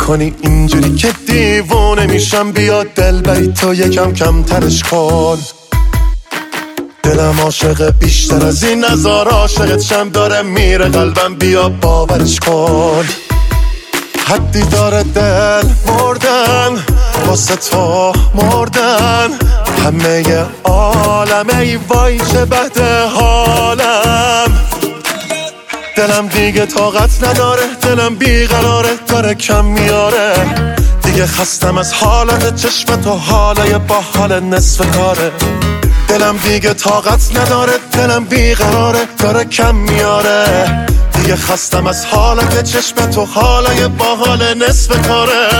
میکنی اینجوری که دیوونه میشم. بیا دل بری تو یکم کمترش کن. دلم عاشق بیشتر از این نزار عاشقت شم. داره میره قلبم بیا باورش کن. حدی داره دل مردن واسه تو مردن. همه عالمه ای وای چه بده حالم. دلم دیگه طاقت نداره دلم بیقراره داره کم میاره. دیگه خستم از حالت چشم تو حالای با حال نصف کاره. دلم دیگه طاقت نداره دلم بیقراره داره کم میاره. دیگه خستم از حالت چشم تو حالای با حال نصف کاره.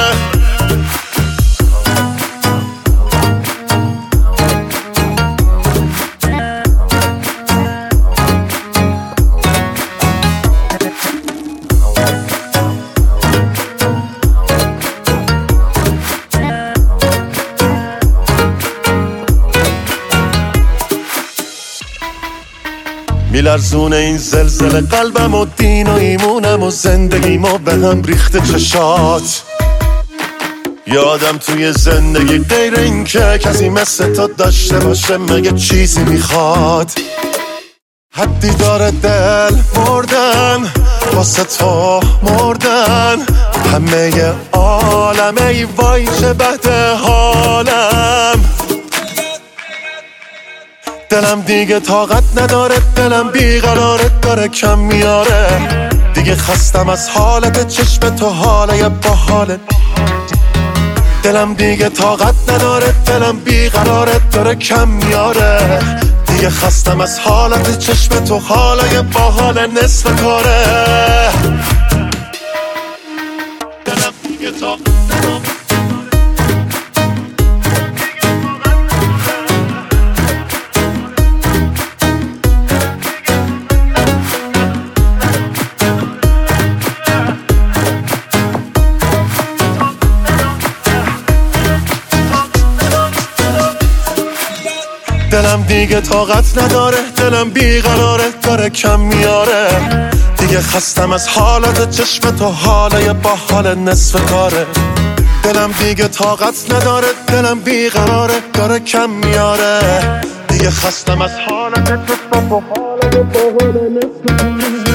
میلرزونه این زلزله قلبم و دین و ایمونم و زندگیم و به هم ریخته چشات. یادم توی زندگی غیر این که کسی مثل تو داشته باشه مگه چیزی میخواد. حدی داره دل مردن واسه تو مردن. همه عالمه ای وای چه بده حالم. دلم دیگه طاقت نداره دلم بیقراره داره کم میاره. دیگه خستم از حالت چشم تو حالای با حالت. دلم دیگه طاقت نداره دلم بیقراره داره کم میاره. دیگه خستم از حالت چشم تو حالای با حال نصف کاره. دلم دیگه طاقت نداره. دلم دیگه طاقت نداره دلم بیقراره داره کم میاره. دیگه خستم از حالت چشم تو حالای با حال نصف کاره. دلم دیگه طاقت نداره دلم بیقراره داره کم میاره. دیگه خستم از حالت چشم تو حالای با حال نصف کاره.